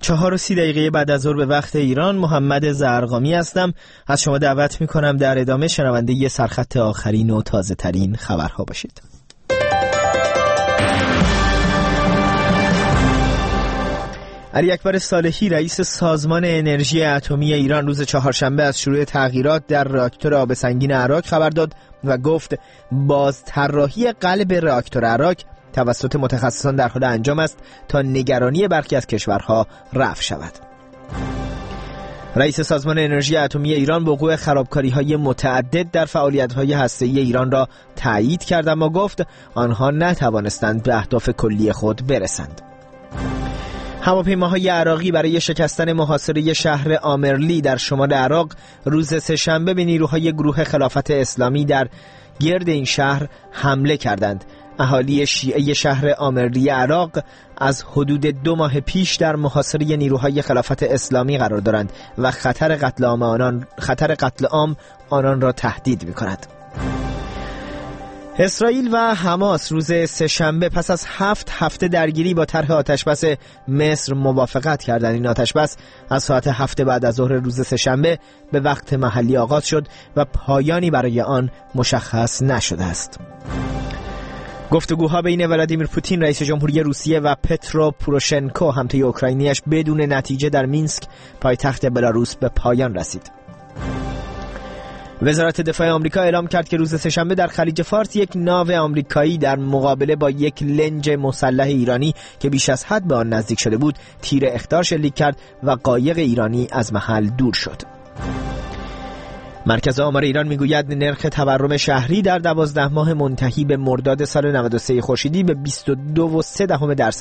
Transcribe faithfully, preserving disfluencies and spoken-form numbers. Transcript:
چهار و سی دقیقه بعد از ظهر به وقت ایران، محمد زرقامی هستم. از شما دعوت میکنم در ادامه شنونده ی سرخط آخرین و تازه ترین خبرها باشید. علی اکبر صالحی رئیس سازمان انرژی اتمی ایران روز چهارشنبه از شروع تغییرات در راکتور آب سنگین عراق خبر داد و گفت بازطراحی قلب راکتور عراق توسط متخصصان در حال انجام است تا نگرانی برخی از کشورها رفع شود. رئیس سازمان انرژی اتمی ایران وقوع خرابکاری‌های متعدد در فعالیت‌های هسته‌ای ایران را تایید کرد، اما گفت آنها نتوانستند به اهداف کلی خود برسند. هواپیماهای عراقی برای شکستن محاصره شهر آمرلی در شمال عراق روز سه‌شنبه به نیروهای گروه خلافت اسلامی در گرد این شهر حمله کردند. اهالی شیعه شهر آمرلی عراق از حدود دو ماه پیش در محاصره نیروهای خلافت اسلامی قرار دارند و خطر قتل عام آنان خطر قتل عام آنان را تهدید می‌کند. اسرائیل و حماس روز سه‌شنبه پس از هفت هفته درگیری با طرح آتشبس مصر موافقت کردند. این آتشبس از ساعت هفت بعد از ظهر روز سه‌شنبه به وقت محلی آغاز شد و پایانی برای آن مشخص نشده است. گفتگوها بین ولادیمیر پوتین رئیس جمهوری روسیه و پترو پوروشنکو همتای اوکراینیش بدون نتیجه در مینسک پایتخت بلاروس به پایان رسید. وزارت دفاع آمریکا اعلام کرد که روز سه‌شنبه در خلیج فارس یک ناو آمریکایی در مقابله با یک لنج مسلح ایرانی که بیش از حد به آن نزدیک شده بود تیر اخطار شلیک کرد و قایق ایرانی از محل دور شد. مرکز آمار ایران میگوید نرخ تورم شهری در دوازده ماه منتهی به مرداد سال نود و سه خورشیدی به بیست و دو و سه دهم درصد